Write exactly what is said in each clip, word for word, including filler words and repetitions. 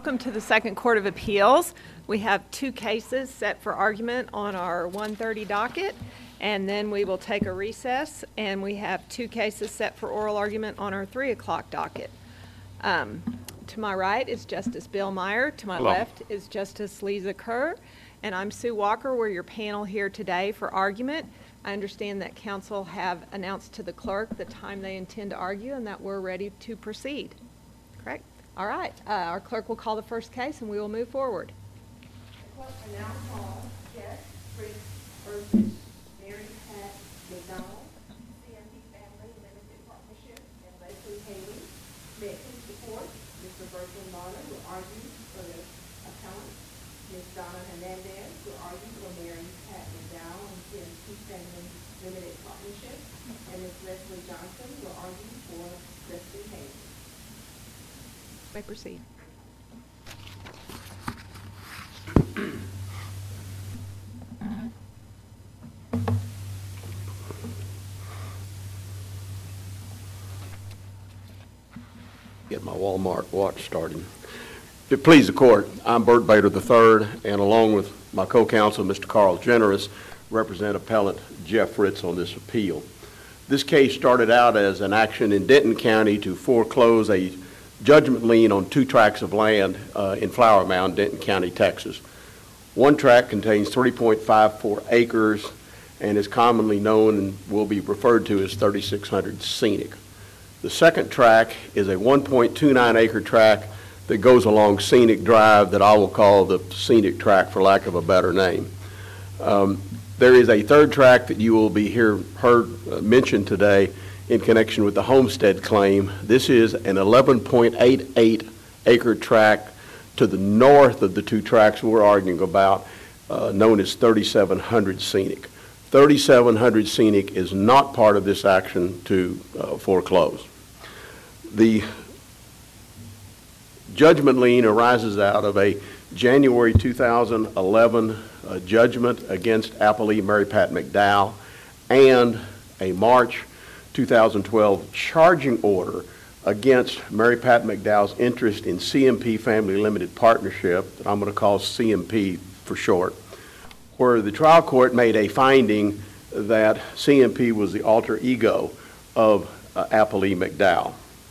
Welcome to the Second Court of Appeals. We have two cases set for argument on our one thirty docket, and then we will take a recess, and we have two cases set for oral argument on our three o'clock docket. Um, to my right is Justice Bill Meyer. To my Hello. left is Justice Lisa Kerr, and I'm Sue Walker. We're your panel here today for argument. I understand that counsel have announced to the clerk the time they intend to argue and that we're ready to proceed. Correct? All right. Uh, our clerk will call the first case and we will move forward. The clerk will now call Jeff Fritz versus Mary Pat McDonald, C M P Family Limited Partnership, and Leslie Haley. Next, the court, Mister Bertrand Marler will argue for the appellant. Miz Donna Hernandez will argue for Mary Pat McDowell and C M P Family Limited Partnership, and Miz Leslie Johnson will argue for Leslie Haley. You may proceed. Get my Walmart watch started. If it please the court, I'm Bert Bader the third, and along with my co-counsel, Mister Carl Generous, represent appellant Jeff Fritz on this appeal. This case started out as an action in Denton County to foreclose a judgment lien on two tracts of land uh, in Flower Mound, Denton County, Texas. One tract contains three point five four acres and is commonly known and will be referred to as thirty-six hundred Scenic. The second tract is a one point two nine acre tract that goes along Scenic Drive that I will call the Scenic Tract for lack of a better name. Um, there is a third tract that you will be here heard uh, mentioned today in connection with the homestead claim. This is an eleven point eight eight acre tract to the north of the two tracts we're arguing about, uh, known as thirty-seven hundred Scenic. thirty-seven hundred Scenic is not part of this action to uh, foreclose. The judgment lien arises out of a January two thousand eleven uh, judgment against appellee Mary Pat McDowell and a March two thousand twelve charging order against Mary Pat McDowell's interest in C M P Family Limited Partnership, that I'm going to call C M P for short, where the trial court made a finding that C M P was the alter ego of uh, appellee McDowell.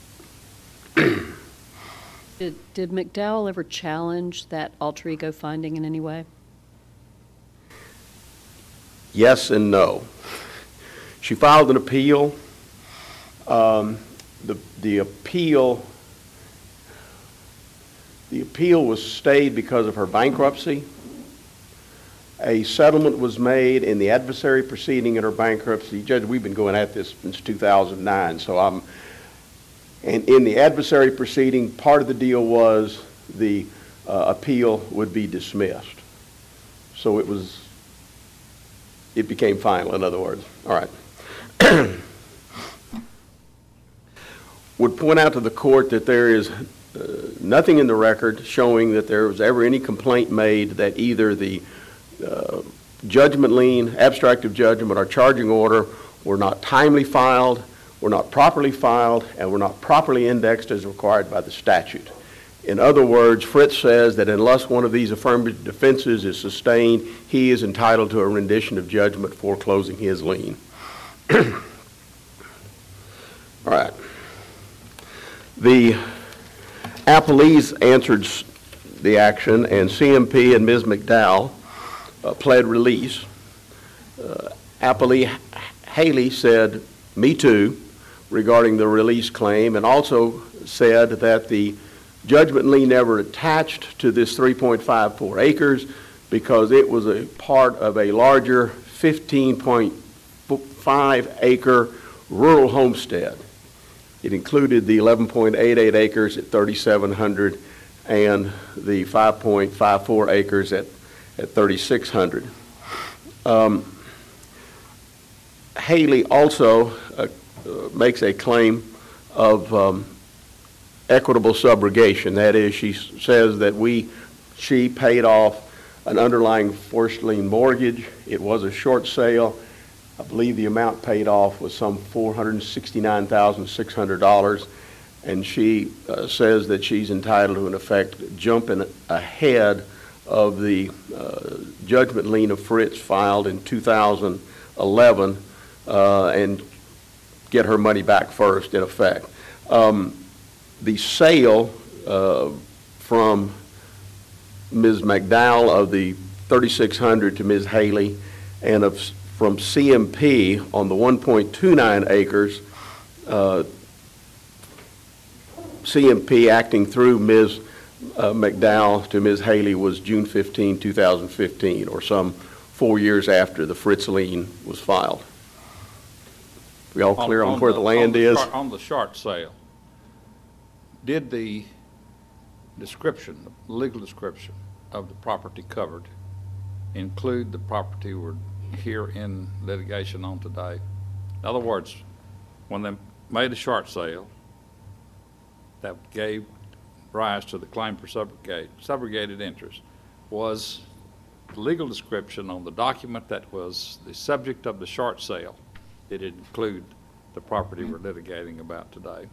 Did, did McDowell ever challenge that alter ego finding in any way? Yes and no. She filed an appeal. Um, the, the appeal the appeal was stayed because of her bankruptcy. A settlement was made in the adversary proceeding in her bankruptcy. Judge, we've been going at this since two thousand nine, so I'm And in the adversary proceeding, part of the deal was the uh, appeal would be dismissed. So it was, it became final, in other words. All right. Would point out to the court that there is uh, nothing in the record showing that there was ever any complaint made that either the uh, judgment lien, abstract of judgment, or charging order were not timely filed, were not properly filed, and were not properly indexed as required by the statute. In other words, Fritz says that unless one of these affirmative defenses is sustained, he is entitled to a rendition of judgment foreclosing his lien. All right. The appellees answered the action, and C M P and Miz McDowell uh, pled release. Uh, appellee Haley said, "Me too," regarding the release claim, and also said that the judgment lien never attached to this three point five four acres because it was a part of a larger fifteen point five acre rural homestead. It included the eleven point eight eight acres at thirty-seven hundred and the five point five four acres at, at thirty-six hundred. Um, Haley also uh, Uh, makes a claim of um, equitable subrogation. That is, she s- says that we, she paid off an underlying first lien mortgage. It was a short sale. I believe the amount paid off was some four hundred sixty-nine thousand six hundred dollars, and she uh, says that she's entitled to, in effect, jumping ahead of the uh, judgment lien of Fritz filed in two thousand eleven uh, and get her money back first, in effect. Um, the sale uh, from Miz McDowell of the thirty-six hundred to Miz Haley, and of from C M P on the one point two nine acres, uh, C M P acting through Miz Uh, McDowell to Miz Haley was June fifteenth, two thousand fifteen, or some four years after the Fritz lien was filed. We all clear on, on, on where the, the land on the is? Short, on the short sale, did the description, the legal description of the property covered include the property we're here in litigation on today? In other words, when they made a short sale that gave rise to the claim for subrogate, subrogated interest, was the legal description on the document that was the subject of the short sale, did it include the property we're litigating about today?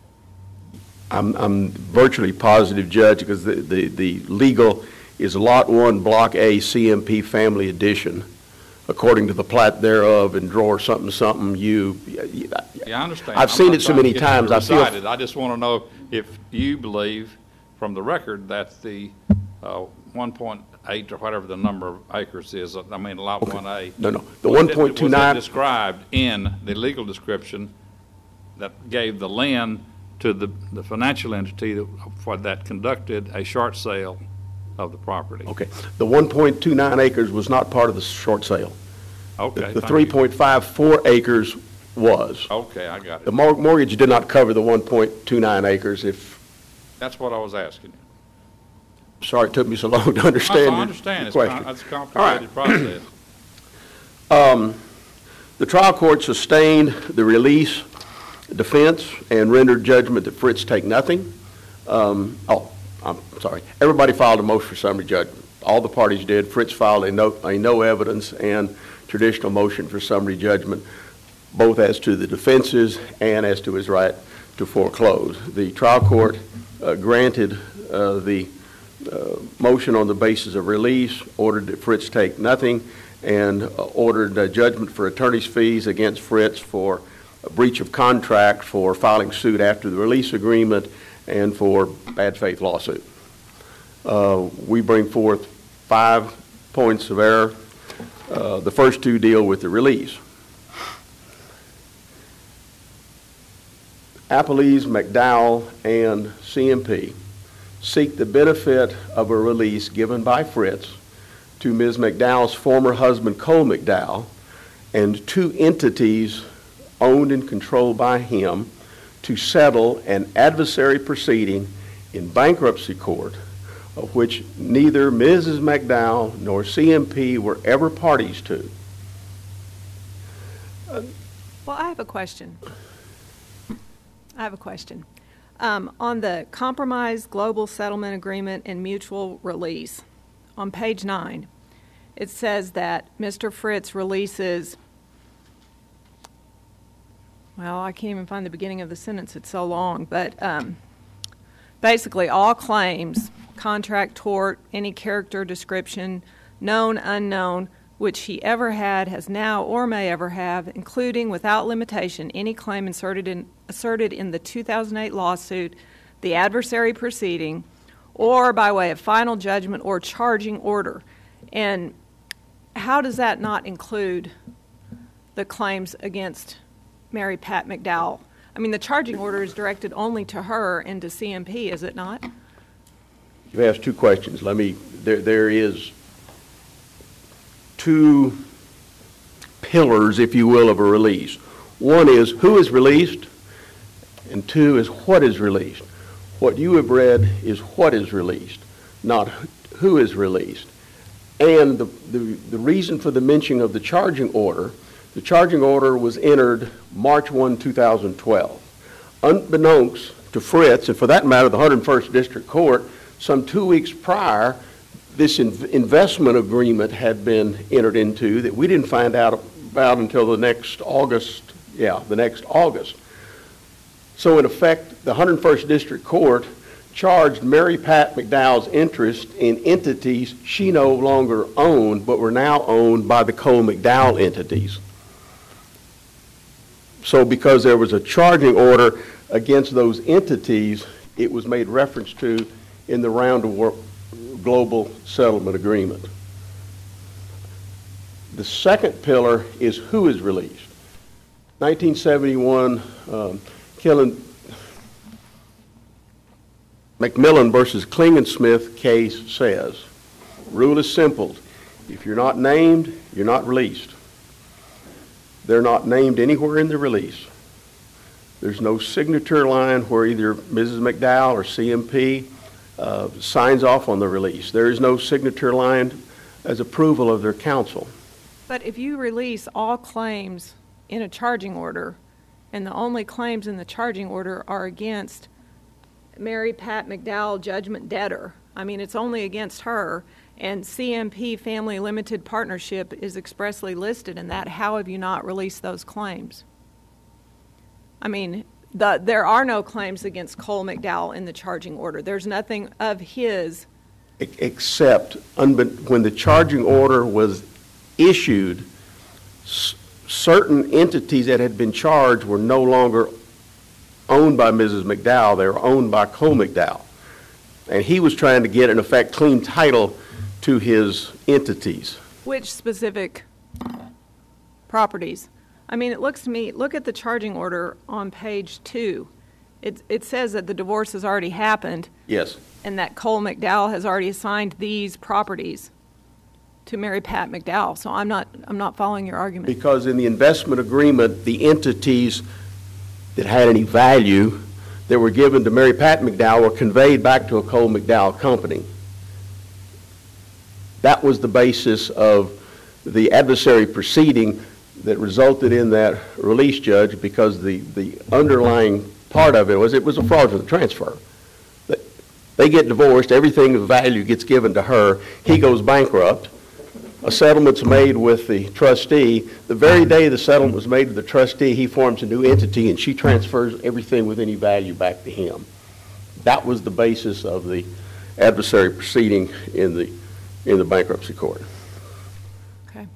I'm, I'm virtually positive, Judge, because the, the, the legal is Lot one, Block A, C M P Family Edition, according to the plat thereof and drawer something something you. Yeah, I understand. I've I'm seen not it so trying to many get times. you I feel. recited. I just want to know if you believe, from the record, that the uh, one point eight or whatever the number of acres is, I mean, Lot Okay. one A. No, no. The one point two nine. Was it described in the legal description that gave the lien to the, the financial entity that, for that conducted a short sale of the property? Okay. The one point two nine acres was not part of the short sale. Okay. The three point five four acres was. Okay, I got it. The mor- mortgage did not cover the one point two nine acres. If That's what I was asking you. sorry, it took me so long to understand. I understand. Your It's, question. con- it's a complicated process. Um, the trial court sustained the release defense and rendered judgment that Fritz take nothing. Um, oh, I'm sorry. Everybody filed a motion for summary judgment. All the parties did. Fritz filed a no, a no evidence and traditional motion for summary judgment, both as to the defenses and as to his right to foreclose. The trial court uh, granted uh, the uh, motion on the basis of release, ordered that Fritz take nothing, and uh, ordered uh, judgment for attorney's fees against Fritz for a breach of contract, for filing suit after the release agreement, and for bad faith lawsuit. Uh, we bring forth five points of error. Uh, the first two deal with the release. Appellees McDowell and C M P seek the benefit of a release given by Fritz to Miz McDowell's former husband, Cole McDowell, and two entities owned and controlled by him to settle an adversary proceeding in bankruptcy court, of which neither Missus McDowell nor C M P were ever parties to. Well, I have a question. I have a question. Um, on the Compromise Global Settlement Agreement and Mutual Release, on page nine, it says that Mister Fritz releases, well, I can't even find the beginning of the sentence, it's so long, but um, basically all claims, contract, tort, any character description, known, unknown, which he ever had, has now, or may ever have, including, without limitation, any claim inserted in, asserted in the two thousand eight lawsuit, the adversary proceeding, or by way of final judgment or charging order. And how does that not include the claims against Mary Pat McDowell? I mean, the charging order is directed only to her and to C M P, is it not? You've asked two questions. Let me, there, there is two pillars, if you will, of a release. One is who is released, and two is what is released. What you have read is what is released, not who is released. And the, the, the reason for the mention of the charging order, the charging order was entered March first, two thousand twelve. Unbeknownst to Fritz, and for that matter, the one hundred first District Court, some two weeks prior, this in investment agreement had been entered into that we didn't find out about until the next August, yeah, the next August. So in effect, the one hundred first District Court charged Mary Pat McDowell's interest in entities she no longer owned, but were now owned by the Cole McDowell entities. So because there was a charging order against those entities, it was made reference to in the Round of War Global Settlement Agreement. The second pillar is who is released. nineteen seventy-one, um, Killen, McMillan versus Klingensmith case says, rule is simple. If you're not named, you're not released. They're not named anywhere in the release. There's no signature line where either Missus McDowell or C M P uh, signs off on the release. There is no signature line as approval of their counsel. But if you release all claims in a charging order, and the only claims in the charging order are against Mary Pat McDowell, judgment debtor, I mean, it's only against her, and C M P Family Limited Partnership is expressly listed in that, how have you not released those claims? I mean, the, there are no claims against Cole McDowell in the charging order. There's nothing of his. Except unbe- when the charging order was issued, s- certain entities that had been charged were no longer owned by Missus McDowell. They were owned by Cole McDowell. And he was trying to get, in effect, clean title to his entities. Which specific properties? I mean, it looks to me, look at the charging order on page two. It, it says that the divorce has already happened. Yes. And that Cole McDowell has already assigned these properties to Mary Pat McDowell. So I'm not, I'm not following your argument. Because in the investment agreement, the entities that had any value that were given to Mary Pat McDowell were conveyed back to a Cole McDowell company. That was the basis of the adversary proceeding that resulted in that release, Judge, because the, the underlying part of it was it was a fraudulent transfer. They get divorced, everything of value gets given to her, he goes bankrupt, a settlement's made with the trustee. The very day the settlement was made with the trustee, he forms a new entity and she transfers everything with any value back to him. That was the basis of the adversary proceeding in the, in the bankruptcy court. Okay.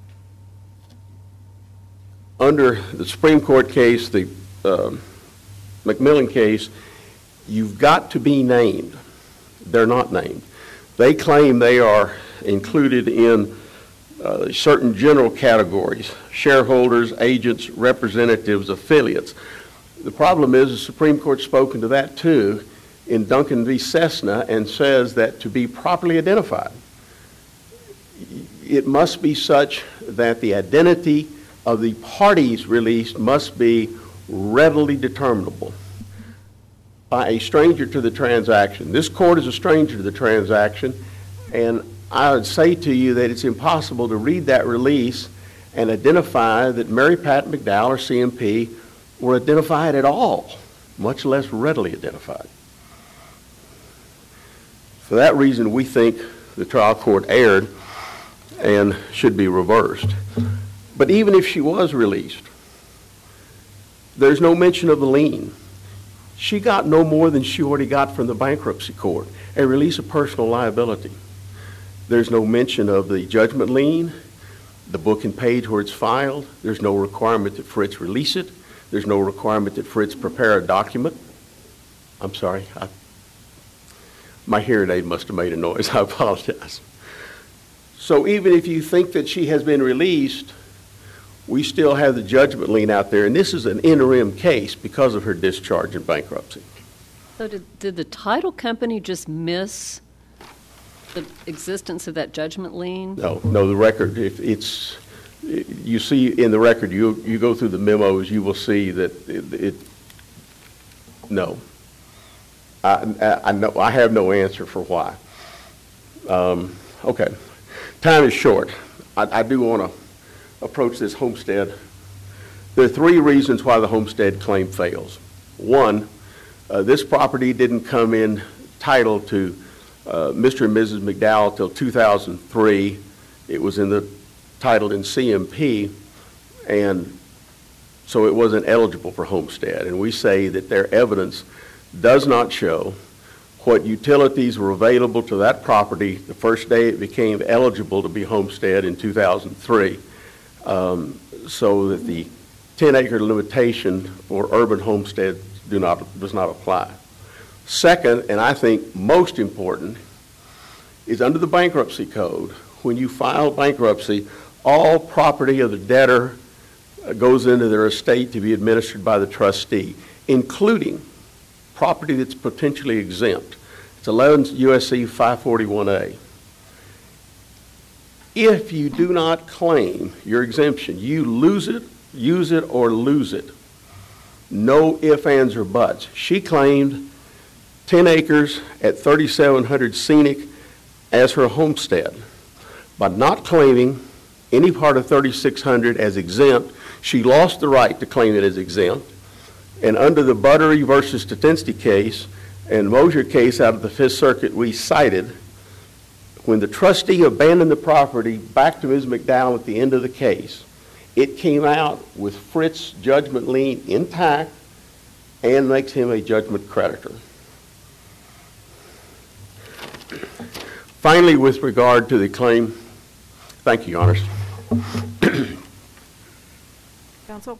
Under the Supreme Court case, the um, McMillan case, you've got to be named. They're not named. They claim they are included in uh, certain general categories: shareholders, agents, representatives, affiliates. The problem is the Supreme Court's spoken to that too in Duncan v. Cessna and says that to be properly identified, it must be such that the identity of the parties released must be readily determinable by a stranger to the transaction. This court is a stranger to the transaction, and I would say to you that it's impossible to read that release and identify that Mary Pat McDowell or C M P were identified at all, much less readily identified. For that reason, we think the trial court erred and should be reversed. But even if she was released, there's no mention of the lien. She got no more than she already got from the bankruptcy court, a release of personal liability. There's no mention of the judgment lien, the book and page where it's filed. There's no requirement that Fritz release it. There's no requirement that Fritz prepare a document. I'm sorry. I, my hearing aid must have made a noise. I apologize. So even if you think that she has been released, we still have the judgment lien out there, and this is an interim case because of her discharge in bankruptcy. So did, did the title company just miss the existence of that judgment lien? No, no, the record, if it's, you see in the record, you you go through the memos, you will see that it, it no. I, I, I know, I have no answer for why. Um, okay, time is short. I, I do want to approach this homestead. There are three reasons why the homestead claim fails. One, uh, this property didn't come in title to uh, Mister and Missus McDowell till two thousand three. It was in the title in C M P, and so it wasn't eligible for homestead. And we say that their evidence does not show what utilities were available to that property the first day it became eligible to be homestead in two thousand three, um, so that the ten acre limitation for urban homestead do not, does not apply. Second, and I think most important, is under the bankruptcy code, when you file bankruptcy, all property of the debtor goes into their estate to be administered by the trustee, including property that's potentially exempt. It's eleven U S C five forty-one A. If you do not claim your exemption, you lose it, use it, or lose it. No ifs, ands, or buts. She claimed ten acres at thirty-seven hundred Scenic as her homestead. By not claiming any part of thirty-six hundred as exempt, she lost the right to claim it as exempt. And under the Buttery versus Statinsky case and Mosier case out of the Fifth Circuit we cited, when the trustee abandoned the property back to Miz McDowell at the end of the case, it came out with Fritz's judgment lien intact and makes him a judgment creditor. Finally, with regard to the claim, thank you, Your Honors. Counsel?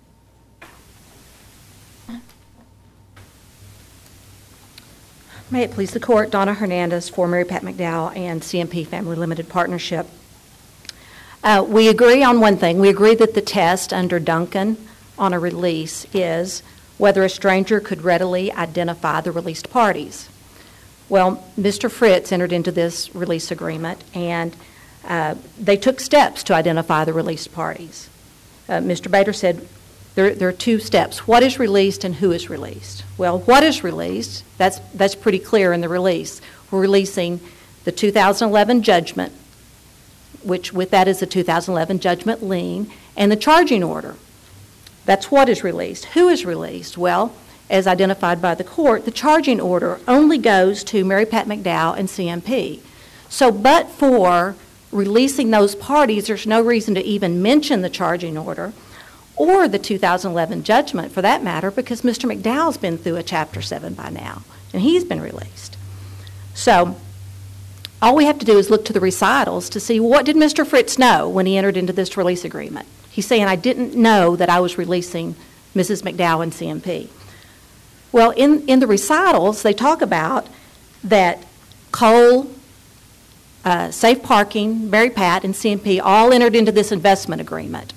May it please the Court, Donna Hernandez for Mary Pat McDowell and C M P Family Limited Partnership. Uh, we agree on one thing. We agree that the test under Duncan on a release is whether a stranger could readily identify the released parties. Well, Mister Fritz entered into this release agreement, and uh, they took steps to identify the released parties. Uh, Mister Bader said there, there are two steps. What is released and who is released? Well, what is released, that's, that's pretty clear in the release. We're releasing the two thousand eleven judgment, which with that is the two thousand eleven judgment lien, and the charging order. That's what is released. Who is released? Well, as identified by the court, the charging order only goes to Mary Pat McDowell and C M P. So but for releasing those parties, there's no reason to even mention the charging order or the two thousand eleven judgment for that matter, because Mister McDowell's been through a Chapter seven by now, and he's been released. So all we have to do is look to the recitals to see what did Mister Fritz know when he entered into this release agreement. He's saying, I didn't know that I was releasing Missus McDowell and C M P. Well, in, in the recitals, they talk about that Cole, uh, Safe Parking, Mary Pat, and C M P all entered into this investment agreement.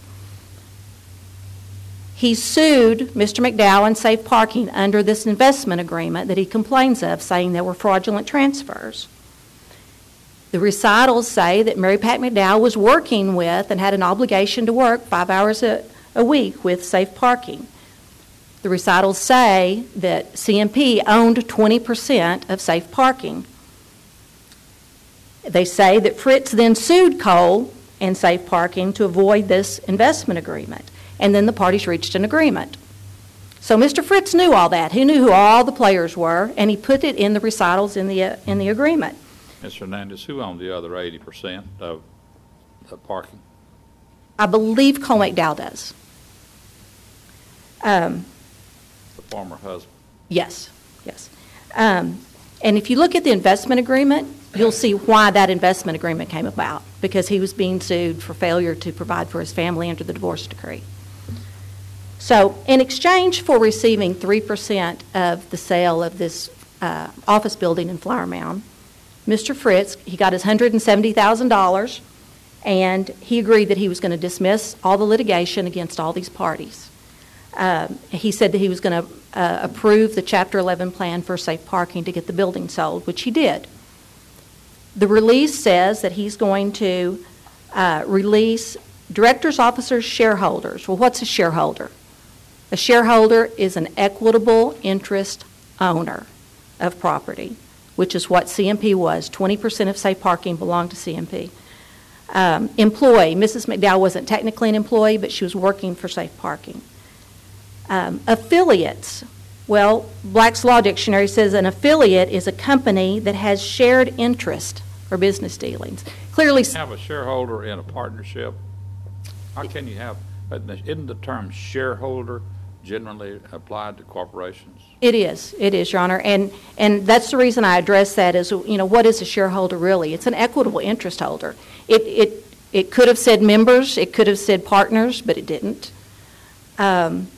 He sued Mister McDowell and Safe Parking under this investment agreement that he complains of, saying there were fraudulent transfers. The recitals say that Mary Pat McDowell was working with and had an obligation to work five hours a, a week with Safe Parking. The recitals say that C M P owned twenty percent of Safe Parking. They say that Fritz then sued Cole and Safe Parking to avoid this investment agreement, and then the parties reached an agreement. So Mister Fritz knew all that. He knew who all the players were, and he put it in the recitals in the, uh, in the agreement. Mister Hernandez, who owned the other eighty percent of the parking? I believe Cole McDowell does. Um, The former husband. Yes, yes. Um, and if you look at the investment agreement, you'll see why that investment agreement came about, because he was being sued for failure to provide for his family under the divorce decree. So in exchange for receiving three percent of the sale of this uh, office building in Flower Mound, Mister Fritz, he got his one hundred seventy thousand dollars, and he agreed that he was going to dismiss all the litigation against all these parties. Um, he said that he was going to uh, approve the Chapter eleven plan for Safe Parking to get the building sold, which he did. The release says that he's going to uh, release directors, officers, shareholders. Well, what's a shareholder? A shareholder is an equitable interest owner of property, which is what C M P was. twenty percent of Safe Parking belonged to C M P. Um, employee, Missus McDowell wasn't technically an employee, but she was working for Safe Parking. Um, affiliates. Well, Black's Law Dictionary says an affiliate is a company that has shared interest or business dealings. Clearly, Have a shareholder in a partnership. How can you have Uh, Isn't the term shareholder generally applied to corporations? It is, it is, Your Honor, and, and that's the reason I address that is, you know, what is a shareholder really? It's an equitable interest holder. It, it, it could have said members, it could have said partners, but it didn't. Um,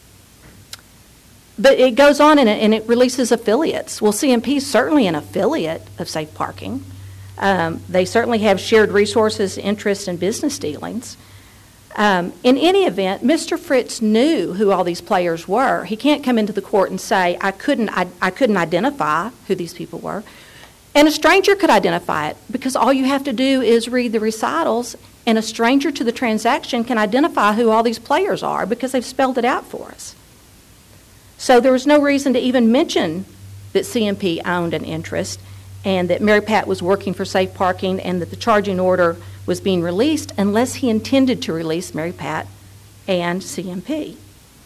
but it goes on and it, and it releases affiliates. Well, C M P is certainly an affiliate of Safe Parking. Um, they certainly have shared resources, interests, and business dealings. Um, in any event, Mister Fritz knew who all these players were. He can't come into the court and say, I couldn't, I, I couldn't identify who these people were. And a stranger could identify it, because all you have to do is read the recitals, and a stranger to the transaction can identify who all these players are because they've spelled it out for us. So there was no reason to even mention that C M P owned an interest and that Mary Pat was working for Safe Parking and that the charging order was being released unless he intended to release Mary Pat and C M P.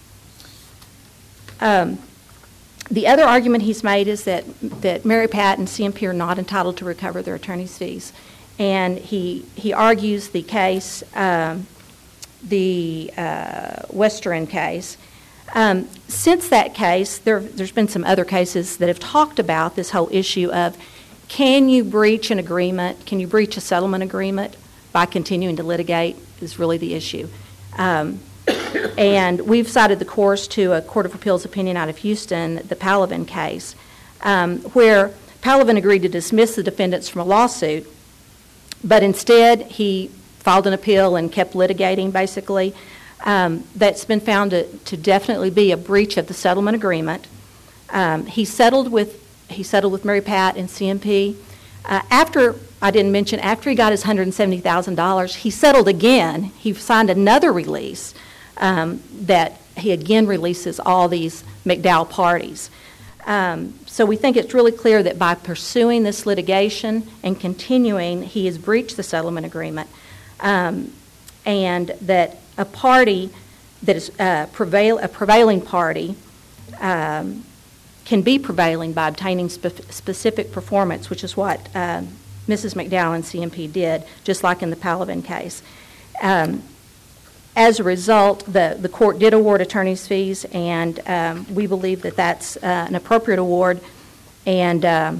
Um, the other argument he's made is that, that Mary Pat and C M P are not entitled to recover their attorney's fees. And he, he argues the case, um, the uh, Western case. Um, since that case, there, there's been some other cases that have talked about this whole issue of, can you breach an agreement, can you breach a settlement agreement by continuing to litigate is really the issue. Um, and we've cited the course to a Court of Appeals opinion out of Houston, the Palavin case, um, where Palavin agreed to dismiss the defendants from a lawsuit, but instead he filed an appeal and kept litigating, basically. Um, that's been found to, to definitely be a breach of the settlement agreement. Um, he settled with he settled with Mary Pat and C M P. Uh, after, I didn't mention, after he got his one hundred seventy thousand dollars, he settled again. He signed another release um, that he again releases all these McDowell parties. Um, so we think it's really clear that by pursuing this litigation and continuing, he has breached the settlement agreement, um, and that a party that is uh, prevail, a prevailing party um, can be prevailing by obtaining spe- specific performance, which is what um, Missus McDowell and C M P did, just like in the Palavin case. Um, as a result, the, the court did award attorney's fees, and um, we believe that that's uh, an appropriate award, and um,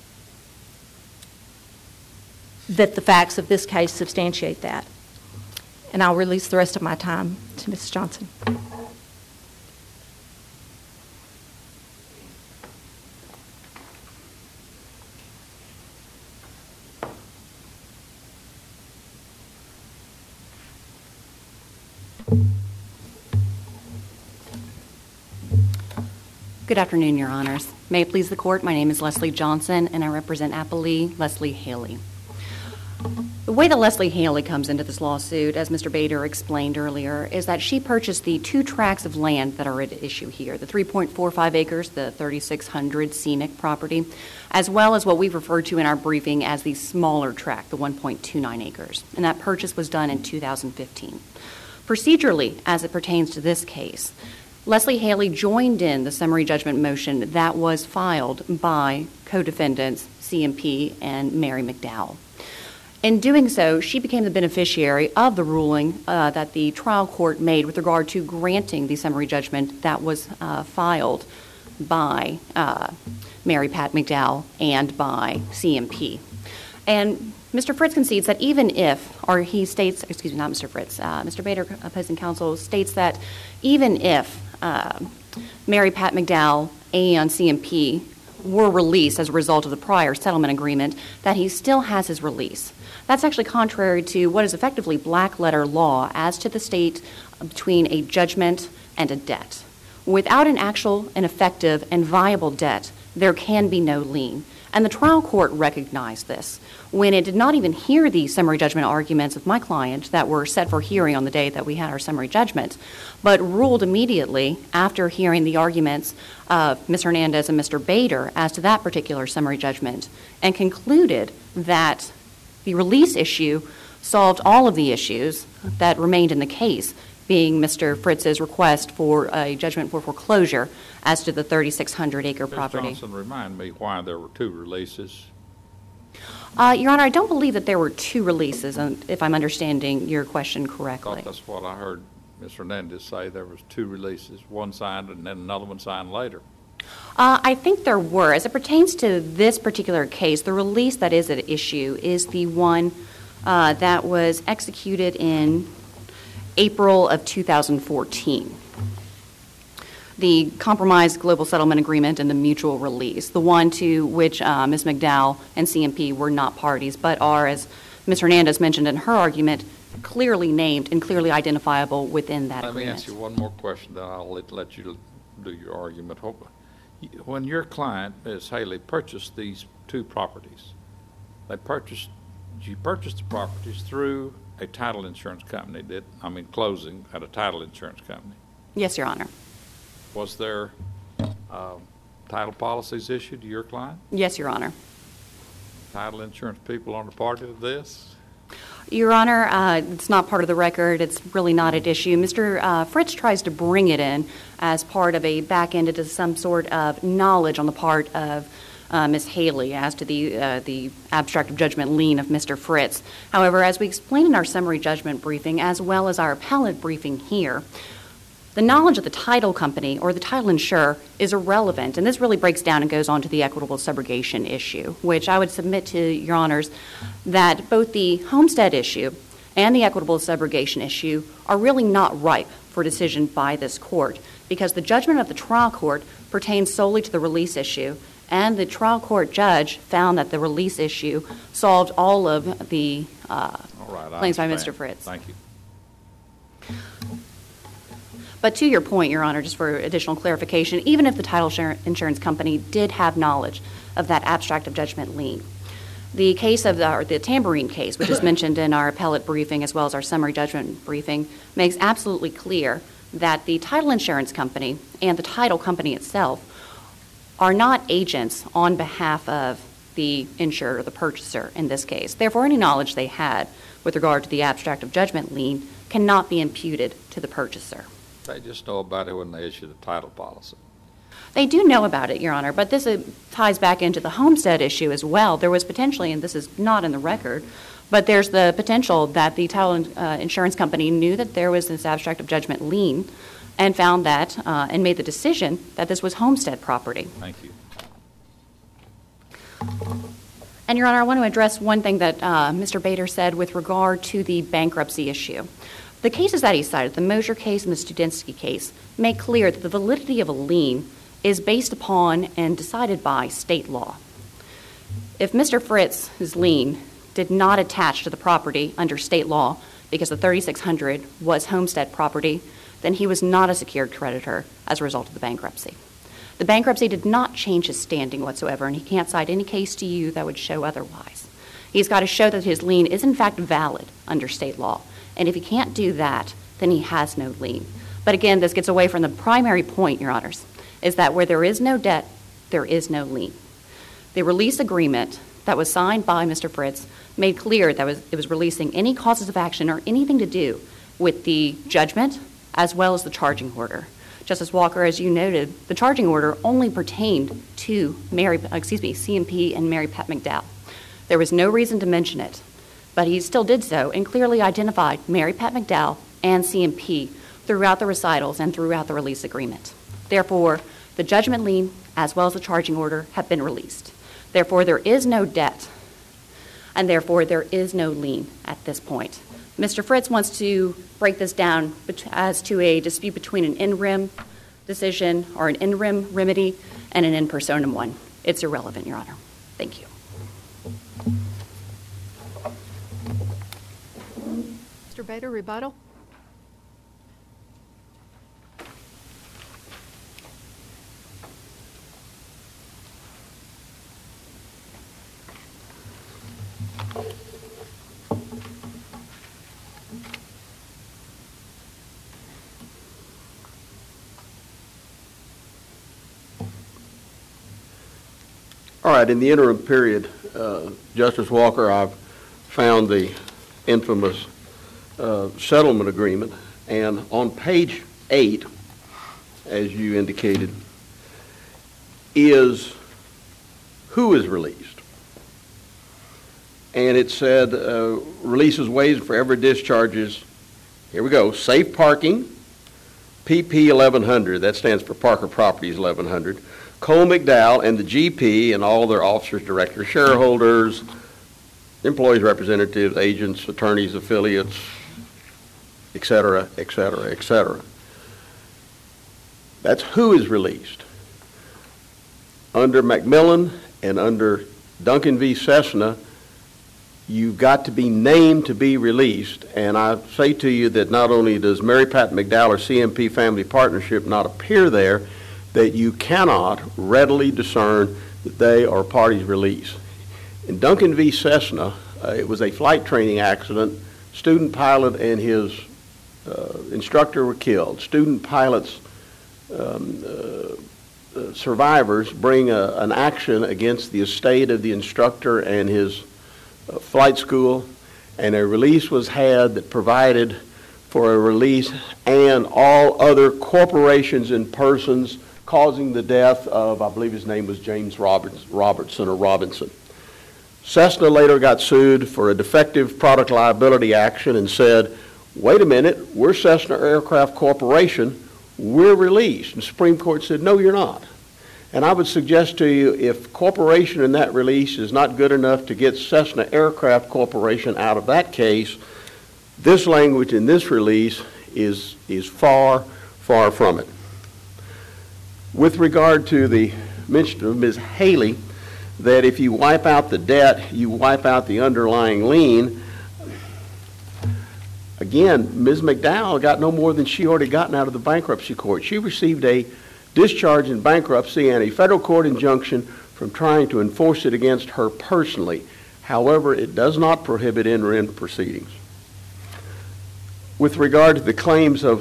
that the facts of this case substantiate that. And I'll release the rest of my time to Miz Johnson. Good afternoon, Your Honors. May it please the Court, my name is Leslie Johnson, and I represent Appellee Leslie Haley. The way that Leslie Haley comes into this lawsuit, as Mister Bader explained earlier, is that she purchased the two tracts of land that are at issue here, the three point four five acres, the thirty-six hundred scenic property, as well as what we've referred to in our briefing as the smaller tract, the one point two nine acres. And that purchase was done in two thousand fifteen. Procedurally, as it pertains to this case, Leslie Haley joined in the summary judgment motion that was filed by co-defendants C M P and Mary McDowell. In doing so, she became the beneficiary of the ruling uh, that the trial court made with regard to granting the summary judgment that was uh, filed by uh, Mary Pat McDowell and by C M P. And Mister Fritz concedes that even if, or he states, excuse me, not Mister Fritz, uh, Mister Bader, opposing counsel, states that even if uh, Mary Pat McDowell and C M P were released as a result of the prior settlement agreement, that he still has his release. That's actually contrary to what is effectively black letter law as to the state between a judgment and a debt. Without an actual and effective and viable debt, there can be no lien. And the trial court recognized this when it did not even hear the summary judgment arguments of my client that were set for hearing on the day that we had our summary judgment, but ruled immediately after hearing the arguments of Miz Hernandez and Mister Bader as to that particular summary judgment, and concluded that the release issue solved all of the issues that remained in the case, being Mister Fritz's request for a judgment for foreclosure as to the thirty-six hundred acre property. Miz Johnson, remind me why there were two releases. Uh, Your Honor, I don't believe that there were two releases, um, if I'm understanding your question correctly. I thought that's what I heard Miz Hernandez say there was two releases, one signed and then another one signed later. Uh, I think there were. As it pertains to this particular case, the release that is at issue is the one uh, that was executed in April of two thousand fourteen. The Compromise Global Settlement Agreement and the mutual release, the one to which uh, Miz McDowell and C M P were not parties, but are, as Miz Hernandez mentioned in her argument, clearly named and clearly identifiable within that Let agreement. me ask you one more question, then I'll let, let you do your argument. When your client, Miz Haley, purchased these two properties, they purchased, you purchased the properties through a title insurance company, did, I mean, closing at a title insurance company. Yes, Your Honor. Was there uh, title policies issued to your client? Yes, Your Honor. Title insurance people aren't a part of this? Your Honor, uh, it's not part of the record. It's really not at issue. Mister Uh, Fritz tries to bring it in as part of a back end into some sort of knowledge on the part of uh, Miz Haley as to the uh, the abstract of judgment lien of Mister Fritz. However, as we explained in our summary judgment briefing, as well as our appellate briefing here, the knowledge of the title company or the title insurer is irrelevant, and this really breaks down and goes on to the equitable subrogation issue, which I would submit to Your Honors that both the homestead issue and the equitable subrogation issue are really not ripe for decision by this court because the judgment of the trial court pertains solely to the release issue, and the trial court judge found that the release issue solved all of the uh, All right, I claims by understand. Mister Fritz. Thank you. But to your point, Your Honor, just for additional clarification, even if the title share- insurance company did have knowledge of that abstract of judgment lien, the case of the, or the tambourine case, which is mentioned in our appellate briefing as well as our summary judgment briefing, makes absolutely clear that the title insurance company and the title company itself are not agents on behalf of the insured or the purchaser in this case. Therefore, any knowledge they had with regard to the abstract of judgment lien cannot be imputed to the purchaser. They just know about it when they issue the title policy. They do know about it, Your Honor, but this uh, ties back into the homestead issue as well. There was potentially, and this is not in the record, but there's the potential that the title uh, insurance company knew that there was this abstract of judgment lien and found that uh, and made the decision that this was homestead property. Thank you. And, Your Honor, I want to address one thing that uh, Mister Bader said with regard to the bankruptcy issue. The cases that he cited, the Mosier case and the Studinsky case, make clear that the validity of a lien is based upon and decided by state law. If Mister Fritz's lien did not attach to the property under state law because the thirty-six hundred was homestead property, then he was not a secured creditor as a result of the bankruptcy. The bankruptcy did not change his standing whatsoever, and he can't cite any case to you that would show otherwise. He's got to show that his lien is in fact valid under state law. And if he can't do that, then he has no lien. But again, this gets away from the primary point, Your Honors, is that where there is no debt, there is no lien. The release agreement that was signed by Mister Fritz made clear that was, it was releasing any causes of action or anything to do with the judgment as well as the charging order. Justice Walker, as you noted, the charging order only pertained to Mary, excuse me, C M P and Mary Pat McDowell. There was no reason to mention it, but he still did so and clearly identified Mary Pat McDowell and C M P throughout the recitals and throughout the release agreement. Therefore, the judgment lien as well as the charging order have been released. Therefore, there is no debt, and therefore there is no lien at this point. Mister Fritz wants to break this down as to a dispute between an in rem decision or an in rem remedy and an in personam one. It's irrelevant, Your Honor. Thank you. Mister Bader, rebuttal? All right, in the interim period, uh, Justice Walker, I've found the infamous uh, settlement agreement, and on page eight, as you indicated, is who is released. And it said, uh, releases waived for every discharges here we go, Safe Parking, P P eleven hundred, that stands for Parker Properties eleven hundred, Cole McDowell, and the G P and all their officers, directors, shareholders, employees, representatives, agents, attorneys, affiliates, et cetera, et cetera, et cetera. That's who is released. Under Macmillan and under Duncan v. Cessna, you've got to be named to be released. And I say to you that not only does Mary Pat McDowell or C M P Family Partnership not appear there, that you cannot readily discern that they are parties released. In Duncan v. Cessna, uh, it was a flight training accident. Student pilot and his uh, instructor were killed. Student pilots um, uh, uh, survivors bring a, an action against the estate of the instructor and his uh, flight school, and a release was had that provided for a release and all other corporations and persons causing the death of, I believe his name was James Roberts, Robertson or Robinson. Cessna later got sued for a defective product liability action and said, wait a minute, we're Cessna Aircraft Corporation, we're released. And the Supreme Court said, no, you're not. And I would suggest to you, if corporation in that release is not good enough to get Cessna Aircraft Corporation out of that case, this language in this release is, is far, far from it. With regard to the mention of Miz Haley, that if you wipe out the debt, you wipe out the underlying lien. Again, Miz McDowell got no more than she already gotten out of the bankruptcy court. She received a discharge in bankruptcy and a federal court injunction from trying to enforce it against her personally. However, it does not prohibit in-rem proceedings. With regard to the claims of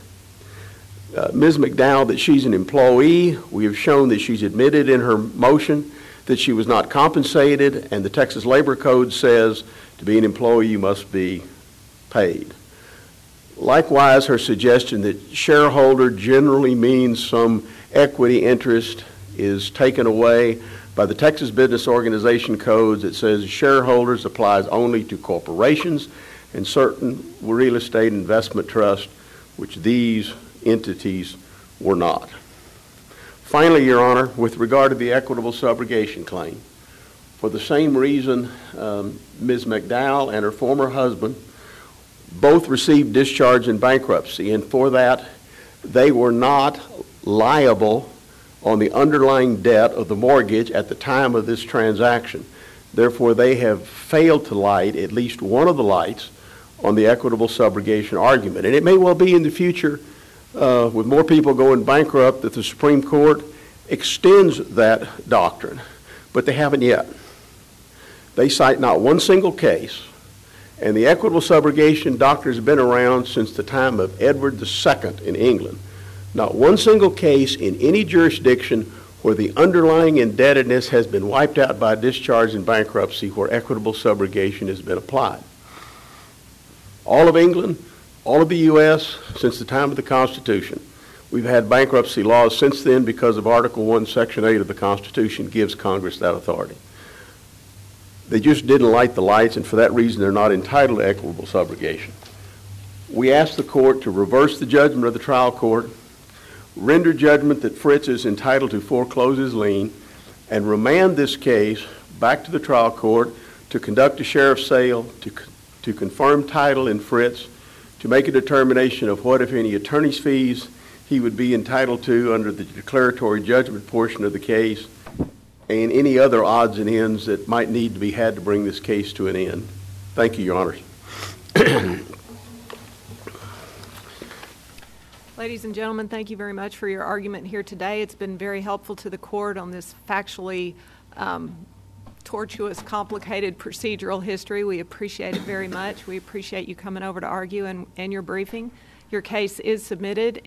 uh, Miz McDowell that she's an employee, we have shown that she's admitted in her motion that she was not compensated, and the Texas Labor Code says to be an employee you must be paid. Likewise, her suggestion that shareholder generally means some equity interest is taken away by the Texas Business Organization Codes that says shareholders applies only to corporations and certain real estate investment trusts, which these entities were not. Finally, Your Honor, with regard to the equitable subrogation claim, for the same reason um, Miz McDowell and her former husband both received discharge in bankruptcy, and for that they were not liable on the underlying debt of the mortgage at the time of this transaction. Therefore, they have failed to light at least one of the lights on the equitable subrogation argument. And it may well be in the future, uh, with more people going bankrupt, that the Supreme Court extends that doctrine, but they haven't yet. They cite not one single case, and the equitable subrogation doctrine has been around since the time of Edward the Second in England. Not one single case in any jurisdiction where the underlying indebtedness has been wiped out by discharge in bankruptcy where equitable subrogation has been applied. All of England, all of the U S, since the time of the Constitution. We've had bankruptcy laws since then because of Article one, Section eight of the Constitution gives Congress that authority. They just didn't light the lights, and for that reason they're not entitled to equitable subrogation. We ask the court to reverse the judgment of the trial court, render judgment that Fritz is entitled to foreclose his lien, and remand this case back to the trial court to conduct a sheriff's sale, to, to confirm title in Fritz, to make a determination of what, if any, attorney's fees he would be entitled to under the declaratory judgment portion of the case, and any other odds and ends that might need to be had to bring this case to an end. Thank you, Your Honors. Ladies and gentlemen, thank you very much for your argument here today. It's been very helpful to the court on this factually um, tortuous, complicated procedural history. We appreciate it very much. We appreciate you coming over to argue and, and your briefing. Your case is submitted.